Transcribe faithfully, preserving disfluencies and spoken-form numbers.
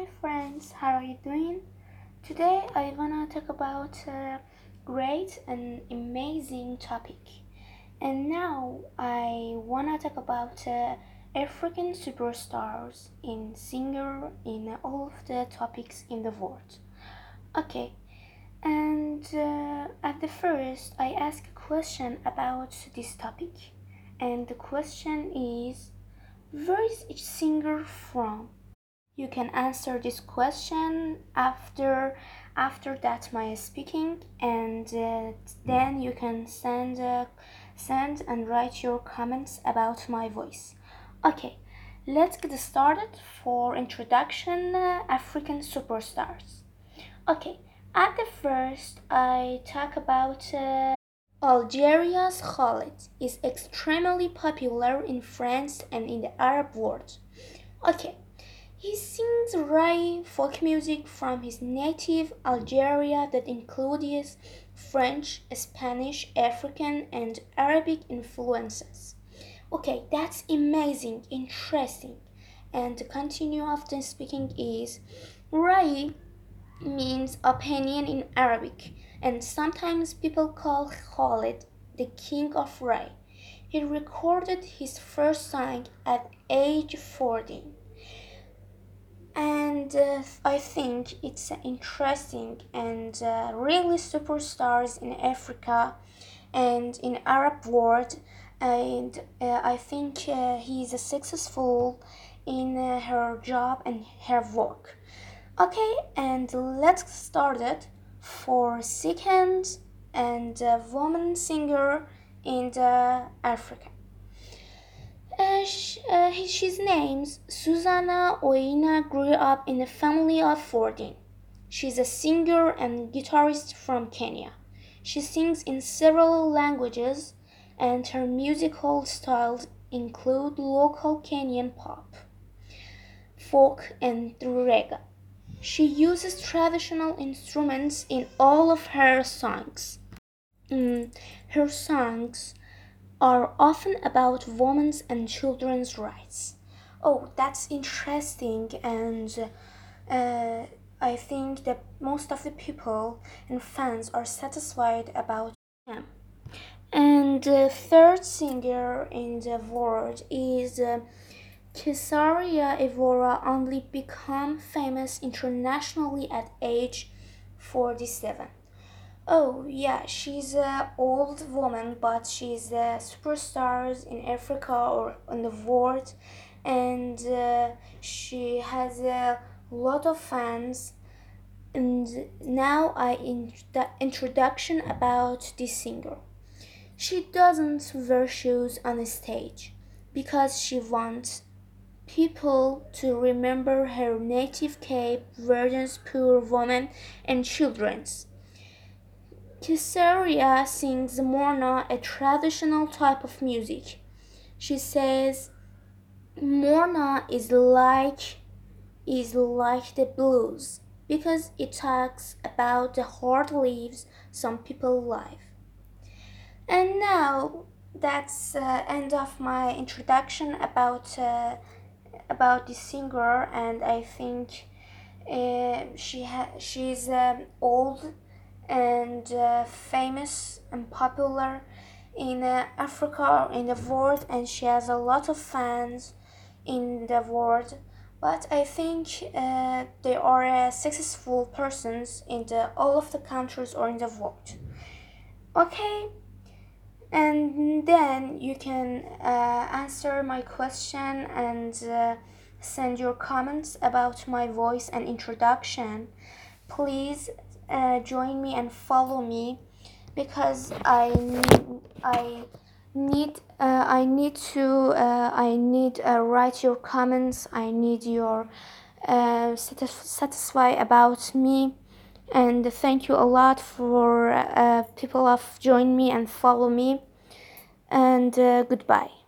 Hi friends, how are you doing? Today I wanna talk about a great and amazing topic. And now I wanna talk about uh, African superstars in singer in all of the topics in the world. Okay, and uh, at the first I ask a question about this topic, and the question is, where is each singer from? You can answer this question after after that my speaking, and uh, then you can send uh, send and write your comments about my voice. Okay, let's get started for introduction uh, African superstars. Okay, at the first I talk about uh, Algeria's Khalid is extremely popular in France and in the Arab world. Okay, he sings Rai folk music from his native Algeria that includes French, Spanish, African, and Arabic influences. Okay, that's amazing, interesting. And the continue of the speaking is Rai means opinion in Arabic, and sometimes people call Khalid the king of Rai. He recorded his first song at age fourteen, and uh, I think it's interesting and uh, really superstars in Africa and in Arab world, and uh, I think uh, he's successful in uh, her job and her work. Okay, and let's start it for second and uh, woman singer in the Africa. Uh, sh- uh, she's named Susanna Oina grew up in a family of fourteen. She's a singer and guitarist from Kenya. She sings in several languages, and her musical styles include local Kenyan pop, folk, and reggae. She uses traditional instruments in all of her songs. Mm, her songs are often about women's and children's rights. Oh, that's interesting, and uh, I think that most of the people and fans are satisfied about him. And the third singer in the world is uh, Kesaria Evora, only become famous internationally at age forty-seven. Oh yeah, she's a old woman, but she's a superstar in Africa or in the world, and uh, she has a lot of fans. And now I in the introduction about this singer. She doesn't wear shoes on the stage because she wants people to remember her native Cape Verde's poor women and children's. Kisaria sings Morna, a traditional type of music. She says Morna is like is like the blues because it talks about the hard lives some people live. And now that's uh, end of my introduction about uh, about this singer, and I think uh, she ha- she's um, old and uh, famous and popular in uh, Africa, in the world, and she has a lot of fans in the world. But I think uh, they are uh, successful persons in the all of the countries or in the world. Okay, and then you can uh, answer my question and uh, send your comments about my voice and introduction. Please uh, join me and follow me because I I need uh, I need to uh, I need uh, write your comments. I need your uh, satis- satisfy about me, and thank you a lot for uh, people of join me and follow me, and uh, goodbye.